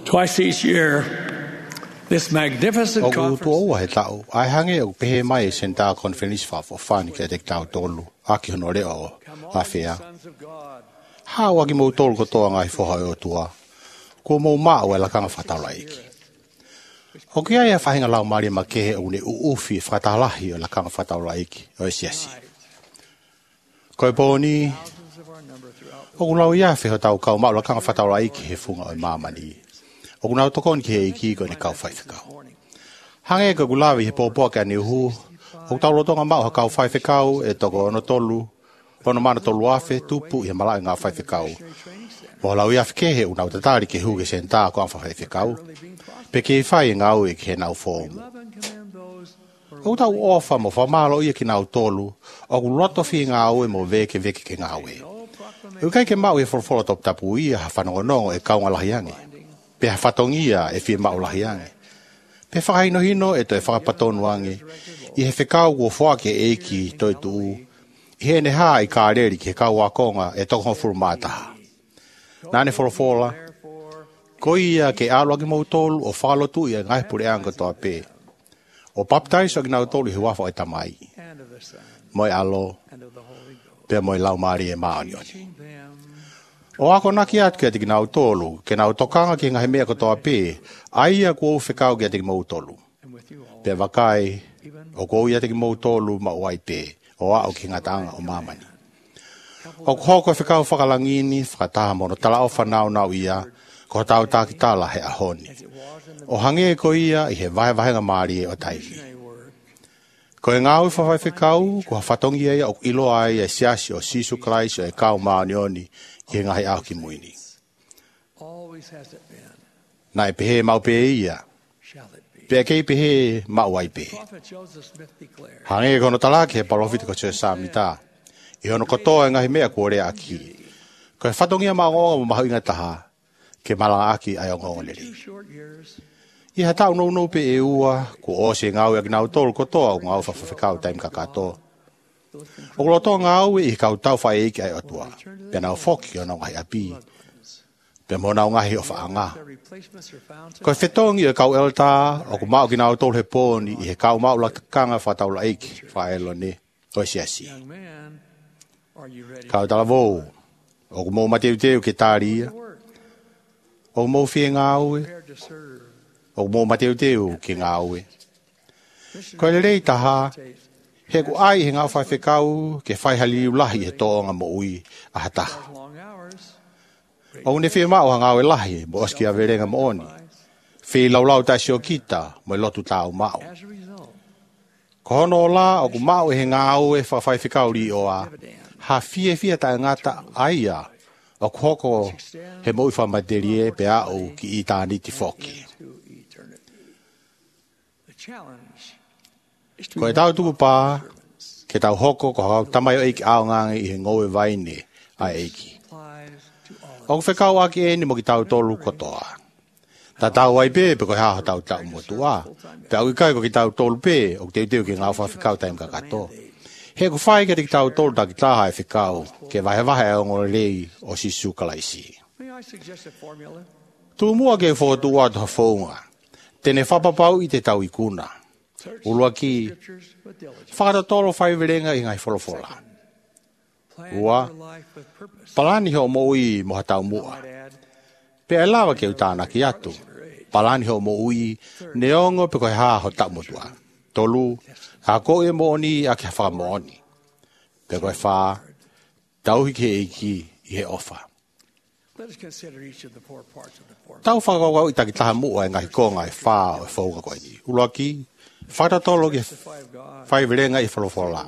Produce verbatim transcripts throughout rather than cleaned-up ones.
Twice each year, this magnificent O conference tu o he tau, ai hange o pehe mai senta conference fa fo fani ke te tau tolu, aki hono le o a fea. Ha wagi mo tolu ko toa ngai fo hai o tua, ko mo ma o la kanga fatala iki. O kia ia whahinga lau maria ma kehe o ne uufi whatalahi o la kanga fatala iki, o e siasi. Koe pōni, o kunau ia whiho tau kau mao la kanga fatala iki he funga o mamani. O kunau tokon ki he iki ko ne kau whaifekau. Hange ka kulawi he pōpua kia ni uhu, o tau lotonga mao ha kau whaifekau e toko ono tolu, pono mana tolu afe tupu i he malai ngā whaifekau. Mo lau ia whikehe unau tatari ke huge sen tā ko amwha whaifekau, pe ke whai ngā ue ki he nau fōmu. O tau ofa mo whamalo ia ki nau tolu, o ku loto whi ngā ue mo veke veke ke ngā ue. E kai ke mau e wholwhola top tapu ia ha whanongonongo e kaunga lahiange. Pe ha whatongia e whi mau lahiange. Pe whakaino hino e to e whakapatonu ange, i he whekau kua whake e ki toi tuu, i he ne haa i kā reri ki he kau wakonga e toko furu mātaha. Nāne wholwhola, ko ia ke aloa ki mau tolu o whalotu ia ngai pure anga toa pē. O baptise o ki nau tolu he wafo e tamai. Moi alo, pe moi lau maari e maanioni. O ako naki atu kia tiki nau tolu, ke nau tokanga ki ngahe mea kotoa pē, aia kua uwhekau kia tiki mau tolu. Pe wakai, o kua ia tiki mau tolu ma uai pē, o ao ki ngatanga o mamani. O kuhoko e whekau whakalangini, whakataha mono tala o whanau nau ia, ko tau tāki tala he ahoni. O hange ko ia i he vahe vahenga maari e o taihi. Ko e ngāui whawhai whekau, ko ha whatongi ia o ilo ai e siasi o Sisu Christ o e kau maanioni i he ngahi au ki muini. Nā e pehe mau pehe ia, pe kei pehe mau ai pehe. Hange kono talaki he palofiti ko tue sāmita, i hono kotoa e ngahi mea kuorea aki. Ko e whatongi ia maa ngonga mo mahu inga taha, ke malanga aki ai o ngonga leri. I ha tau nou nou pe e ua, ko o se ngau e nau tolu kotoa o ngau whawhawhekau taim kakato. O loto ngau e i kau tau whae eiki ai otua, pe nau whoki o nau ngahi api, pe mo nau ngahi o whaanga. Ko e whetongi e kau elta, o ko mau ki nau tolu he pōni, i he kau mau la kanga whataula eiki, whaelo ne, o e siasi. Kau tala vou, o ko mou mateu teu ke tāria, o ko mou whie ngau e, o mō mateu teu ki ngā ue. Ko e rei taha, he ku ai he ngā whai whekau ke whai hali ulahi he tōnga mo ui a hataha. O ne whie mao ha ngā ue lahi mo oski a verenga mo oni. Whi laulau taisi o kita mo i lotu tāu mao. Ko hono o la o ku mao he ngā ue whai whekau ri o a ha fie fie ta ngata aia o ku hoko he mo i whamaterie pe au ki i tāni ti whoki. Ko e tau tuku pā, ke tau hoko ko hau tamai o eiki ao ngangi i he ngoe vaine a eiki. O ku whekau aki eni mo ki tau tolu kotoa. Ta tau ai pē pe ko haho tau tau motua. Pe au i kai ko ki tau tolu pē o ki teu teu ki ngau wha whekau taim kakato. He ku whai ke te ki tau tolu ta ki taha e whekau, ke vahe vahe o ngore rei o Sisu Kalaisi. Tu mua ke whotu watu ha whaunga. Tene whapapau i te tau i kuna. Ulua ki, whakata tolo whaiverenga i ngai wholofola. Ua, palani ho mo ui mo hatau mua. Pe ai lawa ke utana ki atu. Palani ho mo ui neongo pe koe haa ho tau motua. Tolu, ha ko e mo oni a ke whaka mo oni. Pe koe wha, tauhi ke eiki i he ofa. Tau whakakau i taki taha mua e ngahi konga e wha o e whauka koe ni. Ulua ki, whakata tolo ki whaiverenga i whalofola.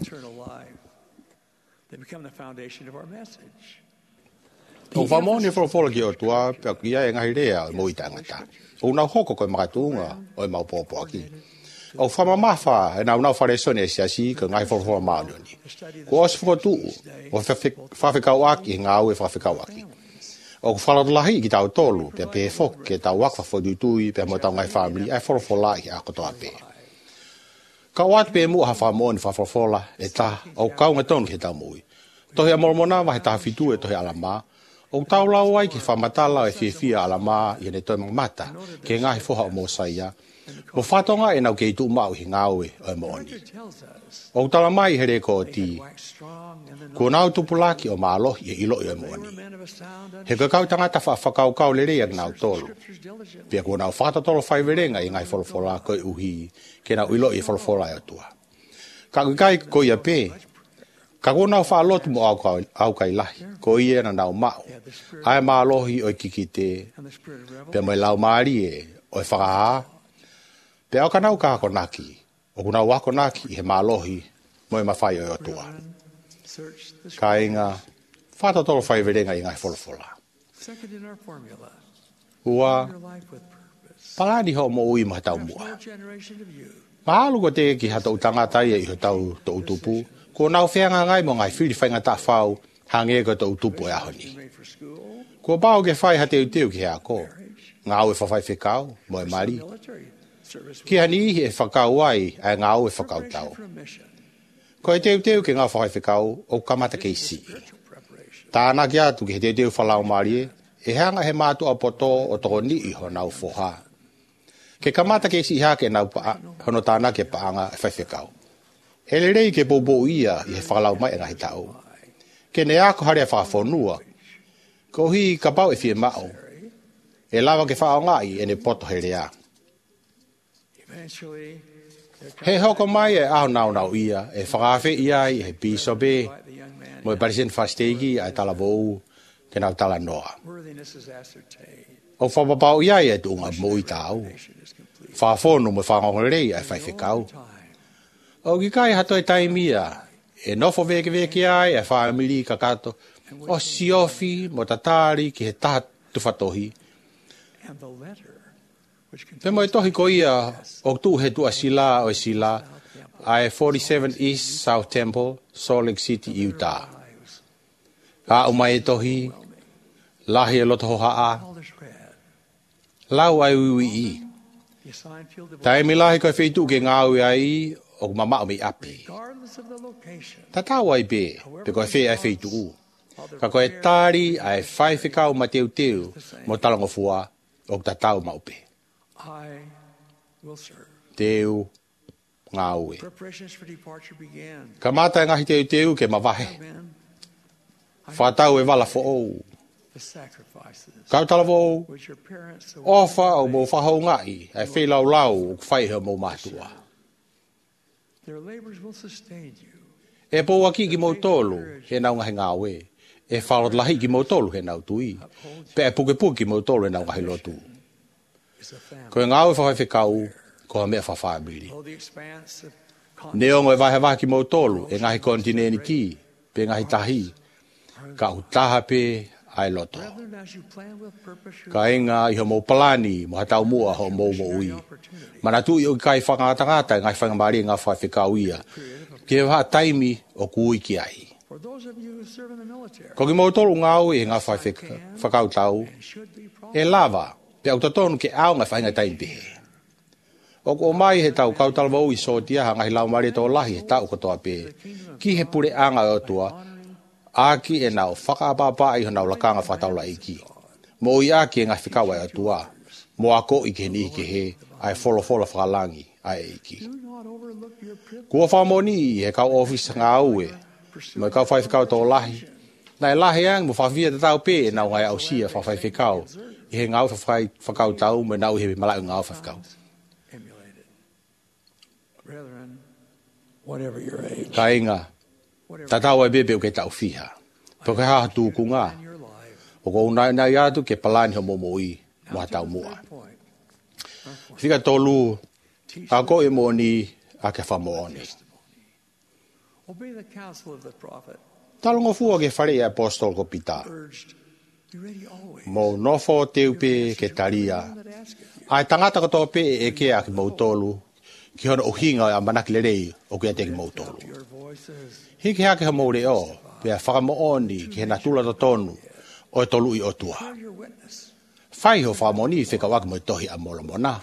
O whamoni e whalofola ki o tua, pia kia e ngahi rea o mo i tangata. O nau hoko koe makatunga o e mau pōpua ki. O whamamafa e nau nau wharesone e siasi ka ngahi whalofola maunioni. Ko osi whakatu, o whawhekau aki e ngā ue whawhekau aki. O ku whalatulahi ki tau tolu, pia pe fok ke tau wakwa whodutui, pia mo tau ngai whamili, ai wholofola i a kotoa pe. Ka watu pe mua ha whamoni whawholofola, e ta, o kaunga tonu ke tau mui. Tohi a mormona wahe taha fitu e tohi alama, O tau lau ai ki whamatala e whiawhia ala maa i ne toi mata, ke ngahi foha o mo saia. O whatonga e nau kei tu mau hi ngāwe o e mooni. O tala mai here ko o ti. Ko nau tupulaki o maalohi e ilo i o e mooni. He kakau tangata wha whakau kau le rea nau tolu. Pia ko nau whatatolo whaiverenga i ngai wholofola koe uhi ke nau ilo i wholofola e atua. Ka kai ko ia pe. Ka ko nau whaalotu mo au kai lahi. Ko ia na nau mau. Ai maalohi o i kikite. Pia mai lau maari e o e whakaha. Pe au kanau ka konaki, o kuna wako naki he maalohi mo e mawhai o tua. Ka inga, whatatolo whaiverenga i ngai wholofola. Ua, palani ho mo ui mahatau mua. Maalu ko te ki hatau tangatai e i ho tau to utupu, ko nau whianga ngai mo ngai whiri whainga ta whau, hange ko to utupu e ahoni. Ko bao ke whai hateu teu ki hea ko, ngā ue whawhai whikau, mo e mari. Ki hani e whakau ai, ai ngā au e whakau tau. Ko e teu teu ke ngā whai whikau, o kamata ke isi. Tāna ki atu ki he teu teu whalau marie, e hanga he mātu a poto o toko ni i ho nau whoha. Ke kamata ke isi hake nau paa, hono tāna ke paanga e whai whikau. E le rei ke bobo ia i he whalau mai e ngahi tau. Ke ne ako hare a whawhonua, ko hi ka pau e fie mao. E lawa ke whao ngai e ne poto he rea. He hoko mai e aho nau nau ia, e whakawhi ia i he piso be, mo e parisen whastegi a e tala vou, ke nau tala noa. O whapapau ia e tu unga mo i tau. Whawhono mo whangongorei a e whaiwhikau. O ki kai hato e taimia, e nofo veke veke ai e whaamiri kakato, o siofi mo tatari ki he taha tuwhatohi. Te mo e tohi ko ia o tu he tua sila o e sila a e forty-seven East South Temple, Salt Lake City, Utah. A o mai e tohi, lahi e loto hohaa, lau ai ui i. Taimi lahi koe wheitu ke ngāui ai o mama o mi api. Tatau ai be, pe koe whei ai wheitu u. Ka koe tāri ai whai whikau ma teu teu mo talango fua o tatau maupe. Teu ngāue. Ka mata e ngahi teu teu ke mawahe. Whatau e wala fo ou. Kau tala fo ofa o mo whahau ngai e whelau lau o whaiha mo matua. E po aki ki mo tolu he nau ngahi ngāue. E whalot lahi ki mo tolu he nau tui. Pe e puke puke ki mo tolu he nau ngahi lotu. Ko e ngāwe whawai whikau, ko a mea whawhamiri. Neongo e wahe wahe ki mo tolu, e ngahi kontineni ki, pe ngahi tahi, ka utaha pe ai loto. Ka inga i ho mo palani, mo hatau mua ho mo mo ui. Mana tu i o kai whangatangata, e ngahi whangamari ngā whai whikau ia, ke waha taimi o kui ki ai. Ko ki mo tolu ngāwe e ngā whai whakau tau, e lava, pe au tatonu ke au ngai whainga taimpe. O ko mai he tau kautala wau i sotia ha ngahi lau mare tō lahi he tau kotoa pe. Ki he pure anga o tua, aki e nau whakapapa i hanau lakanga whataula iki. Mo i aki e ngai whikawa e o tua, mo ako i ke ni ke he, ai wholo wholo whakalangi ai iki. Kua whamoni he kau office ngā ue, mo i kau whai whikau tō lahi. Nai lahi ang mo whawhia te tau pe e nau ngai au sia whawhai whikau. I he ngau whawhai whakau tau, me nau he malai ngau whakau. Ka inga, tatau ai bebe o ke tau whiha. Pau ke haha tūku ngā. O ko unai nai atu ke palani ho momoi, mo hatau mua. Whika tolu, a ko e moni a ke whamooni. Talongo fua ke whare e apostol ko pita. Mo nofo teupe ke taria. Ai tangata ko tope e ke a ki mautolu. Ki hono o hinga a manaki lerei o ke a te ki mautolu. Hiki hake ha moure o. Pea whakamooni ki he natula to tonu. O e tolu i otua. Whai ho whamoni i whika waka mo i tohi a mola mona.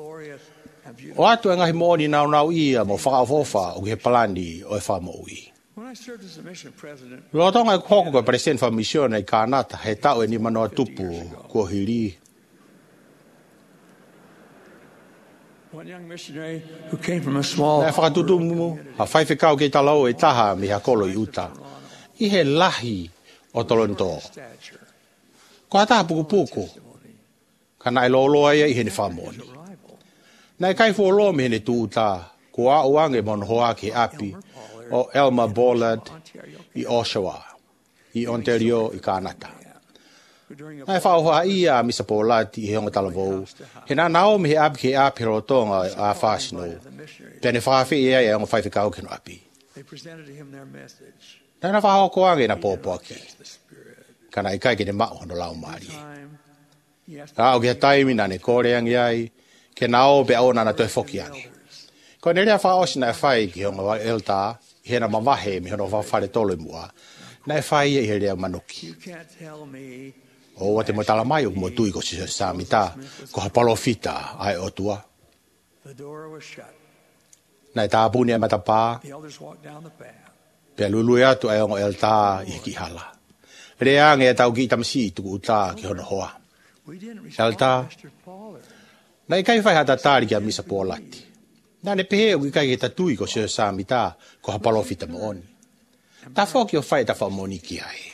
O atu e ngahi mooni nau nau ia mo whakaofofa o ke he palani o e whamoi. When I served as the mission president, Lo tonga ko ko president fa mission ai kanata he tau e ni mano tupu ko hiri. one young missionary who came from a small Na fa tutu mu ha fai fe kau ke talau e taha mi ha kolo i uta. I he lahi o Toronto. stature, Ko ata puku puku. Kana i lolo ai i he ni famoni. arrival, Na i kai fo lo me ni tu uta. Ko a uange mon hoa ke api o Elmer Bollard Ontario, i Oshawa. I Ontario i Kanata. who during a Ai fa hoa ia misa polati he onga talavou. He na nao me he api ke api ro tonga a fasino. the missionaries, Pene fa fe ia e onga fai fe kau ke no api. they presented to him their message. Na na fa ho ko ange na popoki. Catch the spirit. Kana i kai ke ne mao no lau mari. Time, he asked Ka o ke taimi na ne kore ange ai. Ke nao be aona na toi foki ange. Ko ne rea fa osi na e fai ki honga wa elta. He na mawahe mi hono wa whare tolo mua. Na e fai e he rea manuki. you can't tell me O wa te mo tala mai o mo tui ko si sa mita. Ko ha palo fita ai o tua. the door was shut. Na e tāpuni e matapā. The elders walked down the path. Pea lului atu ai ongo elta i ki hala. Rea nge e tau ki tamasi tuku uta ki hono hoa. We didn't respond Elta. to Mister Pollard. Na i kai whai hata tāri ki a misa pōlati. Na ne pehe o i kai ke tatui ko si sa mita. Ko ha palo fita mo oni. Ta whoki o whai ta wha moni ki ai.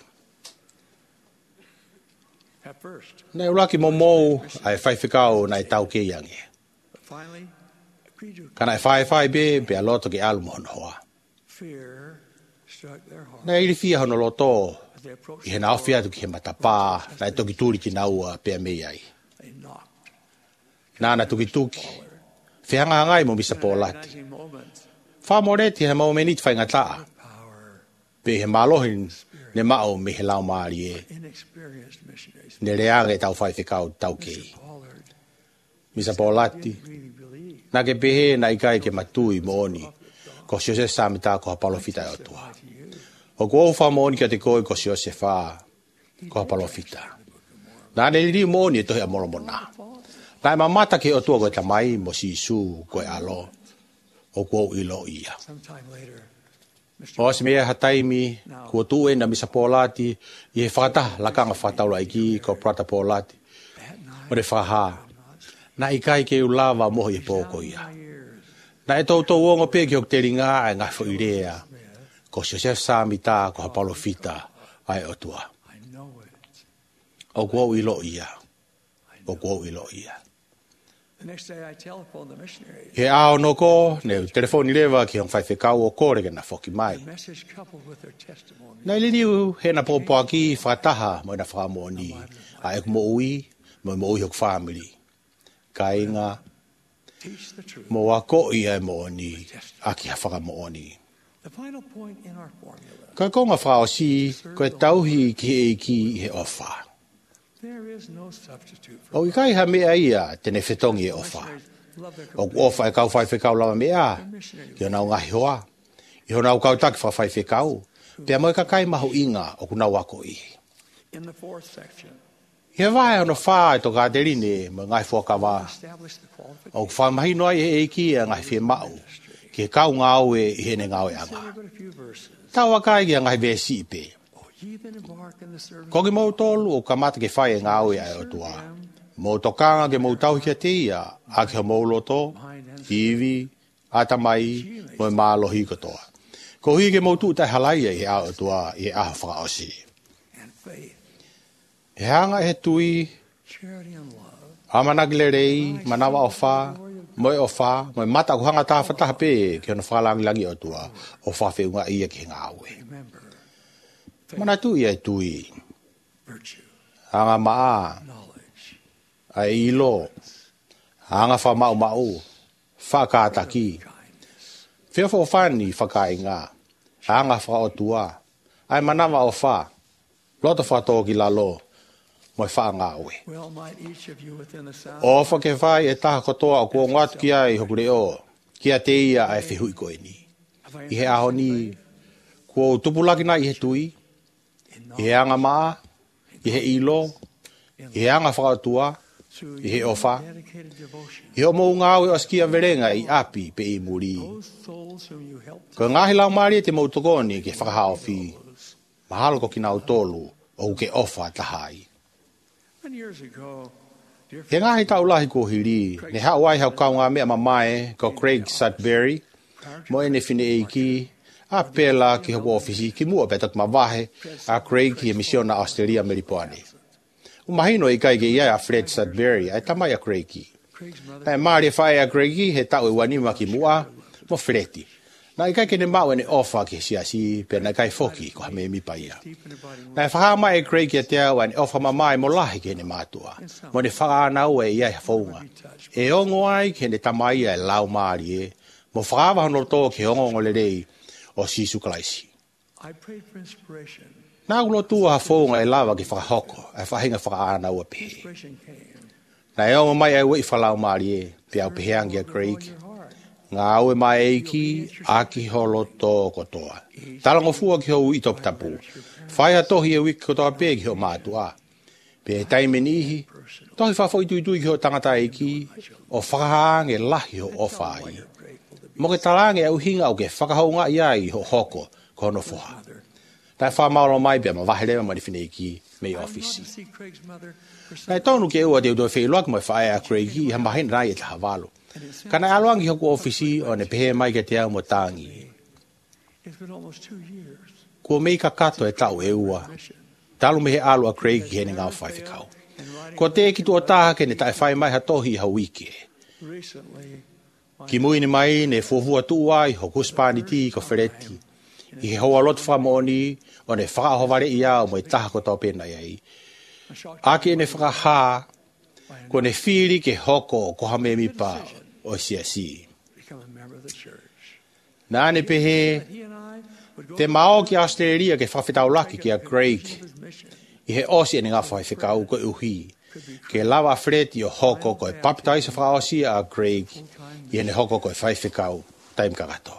At first, Na e ulaki mo mou ai whai whikau na e tau ke iange. but finally, agreed to Kana e whai whai be, be a loto ke alu mo hono hoa. fear struck their heart Na iri fia hono loto, as they approached i he the na door. awhia tu ki he matapā, na e toki tūri ki naua pea mei ai. They knocked. Nā na tuki tuki. Whianga ngai mo misa pōlati. Recognizing moments Wha moreti he mau menit whai ngataa. power, Pe he malohin ne mao me he lau maari e. inexperienced missionaries. Ne reanga e tau whai whikau tau kei. Pollard Misa pōlati. didn't really believe Na ke pehe na ikai ke matui mo oni. Ko si o se samita ko hapalo fita e o tua. to you. O ko wha mo oni ki a te koi ko si o se wha. Ko hapalo fita. Nā ne riri mo oni e tohi a moro mo nā. Nā e mamata ke o tua koe tamai mo si isu koe alo. O ko ilo ia. Sometime later, Mister O se mea hataimi, kua tu e na misa pōlati, i he whakata lakanga whataura iki ko prata pōlati. that night, O re whaha. Na i kai ke ulawa moho i pōko ia. my ears, Na e tau tau ongo pe ki o te ringa e ngai fo irea. Ko si o se samita ko hapalo fita ai o tua. I know it. O kua ilo ia. O kua ilo ia. The next day, I telephoned the missionary. He ao no ko, ne telefoni lewa ki hong whaiwhekau o kore ke na whoki mai. The message coupled with their testimony Nei liniu, he na pōpō aki whataha mo na whamoni. A e mo ui, mo mo ui hok family. Ka inga, teach the truth. mo a ko i e mo oni, a ki ha whaka mo oni. The final point in our formula, Ka konga whao si, koe tauhi ki e ki he ofa. there is no substitute for O i kai ha mea ia, tene whetongi e ofa. missionaries. Love their O companions. ofa e kau whaiwhekau lawa mea, ki o nau ngahi hoa. I ho nau kau taki wha whaiwhekau. Pea mo e ka kai mahu inga o kuna wako i. In the fourth section, He vai ono wha e to ka terine, mo ngai whakawa. establish the qualifications. O whamahi noa i e ki e ngai whi mau. Ki e kau ngau e i hene ngau e anga. But a few verses. Tawa kai ki a ngai vesi i pe. Oh, ye that embark in the service Ko ki mau tolu o ka mata ke whai e ngau e ai o tua. Mo tokanga ke mau tau kia te ia, a ke ho mau loto, hiwi, atamai, mo e mālohi katoa. Ko hui ke mau tu tai halaia i he ao tua i he aha whakaosi. and faith, He hanga he tui, charity and love, amanagile rei, manawa o wha, mo e o wha, mo e mata ku hanga tā whataha pe, ki ona whalangi langi o tua, o wha whiunga ia ki ngā aue. remember, Mana tu ia e tui, virtue, hanga maa, knowledge, a ilo, hanga wha mau mau, wha kātaki, kindness, whia wha o whani whakainga, hanga wha o tua, ai manawa o wha, loto wha tō ki lalo, mo e wha ngā aue. well might each of you within the sound O whake whai e taha kotoa o kua ngatu ki ai hokure o, kia te ia ai whihui koe ni. of our I he aho ni, kua o tupulaki na i he tui, in i he anga maa, i he ilo, i he anga whakatua, I he ofa. I o mo ngau o skia verenga i api pe i muri. Ko ngahi lau maari te mautokoni ke whakahao fi. Mahalo ko kina utolu o ke ofa tahai. He ngahi taulahi ko hiri, ne hawai hau kau ngā mea mamae ko Craig Sudbury, mo ene fine eiki, a pela ki hoko ofisi ki mua betat mawahe a Craig ki emisiona Australia Meripoane. Umahino i kai ke ia a Fred Sudbury, ai tamai a Craigi. Nei maari whae a Craigi he tau e wanima ki mua, mo Fredi. Na i kai ke ne mau ene ofa ki sia si, pe na kai foki ko hame mi paia. Nei whahama e Craigi a te au ane ofa mamai mo lahi ke ne mātua. Mo ne whakaanau e ia he whaunga. E ongo ai ke ne tamai e lau maari e, mo whakawa hono tō ke ongo ngole rei o Sisu Kalaisi. Nā ulo tua ha whaunga e lawa ki whakahoko, e whahinga whakaanau a pehe. Na e ongo mai e ui whalau maari e, pe au peheangi a Craig. Ngā aue mai eiki, aki holo tō kotoa. Talango fua ki hou i top tapu. Whaiha tohi e wiki kotoa pē ki ho mātua. Pe e taimeni ihi, tohi whafo i tui tui ki ho tangata eiki, o whakahange lahi ho ofai. Mo ke talange au hinga au ke whakahaunga iai ho hoko kono fuha. Tai whamaolo mai pia ma wahirewa mani whineki mei ofisi. Nai tonu ke ua te udoi whailuak mai whae a Craigi ha mahin rai e te hawalo. Kana aluangi hoku ofisi o ne pehe mai ke te au mo tangi. Kua mei ka kato e tau e ua. Talu mehe alu a Craig he ne ngau whai whikau. Ko te ki tua taha ke ne tae whai mai ha tohi ha wiki. Ki mui ni mai ne fuafua tu ai ho kuspani ti ko whereti. I he hoa lotu whamoni o ne whakahovare i au mo i taha ko tau pena iai. Ake ne whakaha ko ne whiri ke hoko ko hame mipa o sia si. Nā ne pehe, te mao ki Australia ke whawhetau laki ki a Craig. I he osi e ngā whai whikau ko uhi. Ke lawa Fredi o hoko ko e papitaisa whaosi a Craig. I ne hoko ko e whai whikau taim kagato.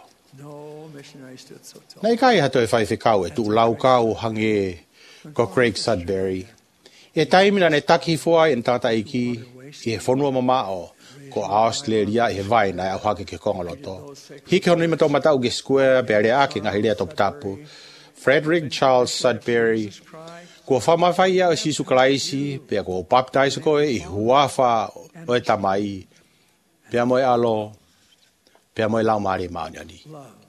Nei kai hato e whai whikau e tu lau kau hange ko Craig Sudbury. E taimina ne taki fuai en tata iki, i he whanua mamao, ko Australia i he vai nai au hake ke kongoloto. Hike hono imato matau ke square, beare ake ngahi rea top tapu. Frederick Charles Sudbury, ko whamawhai ia o Sisu Kalaisi, pia ko baptize koe i huafa o e tamai, pia moe alo, pia moe lau maari mauniani.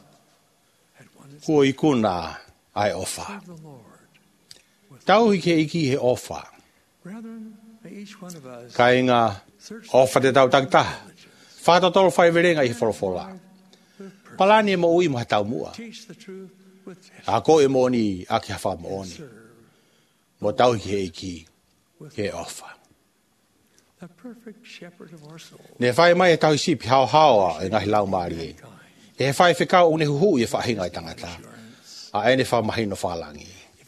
Kua ikuna ai ofa. Tau hike iki he ofa. Kai ngā ofa te tau takta. Whāta tolo whai verenga i he wholofola. Palani e mo ui mo hatau mua. A ko e mo ni a ki hawha mo oni. Mo tau hike he iki he ofa. Ne whai mai e tau sipi hao haoa e ngahi lau maari e. E he whai whikau une huhu i e whahinga i tangata. A ene wha mahino whalangi.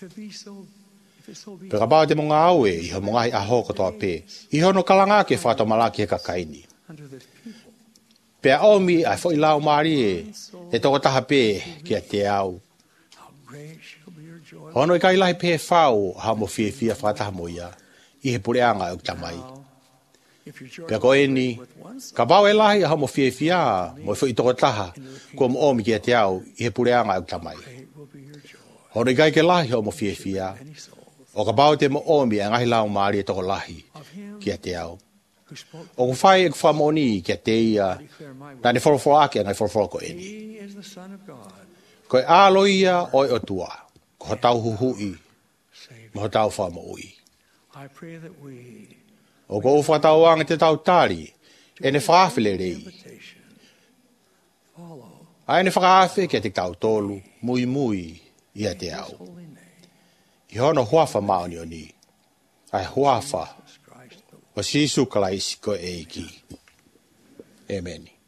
Peka bao te monga aue i ho mongahi a hoko toa pē. I hono kalanga ke whato malaki e kakaini. Pea omi ai fo i lau maari e e toko taha pē ki a te au. Hono i kai lahi pē whau ha mo fie fia whataha mo ia i he pureanga e utamai. Pea ko eni, ka bao e lahi ha mo fie fia mo i fo i toko taha kua mo omi ki a te au i he pureanga e utamai. Hono i kai ke lahi ha mo fie fia. O ka bao te mo omi a ngahi lau maari e toko lahi ki a te au. O ku whai e ku whamoni ki a te ia, na ne whoroforo ake a ngai whoroforo ko eni. Ko e alo ia o e o tua, ko ho tau huhui, mo ho tau whamoi. O ko uwha tau anga te tau tari, e ne whaafile rei. A e ne whakaafe ki a te tau tolu, mui mui i a te au. I hono huafa maoni o ni. Ai huafa o Sisu Kalaisi ko eiki. Amen.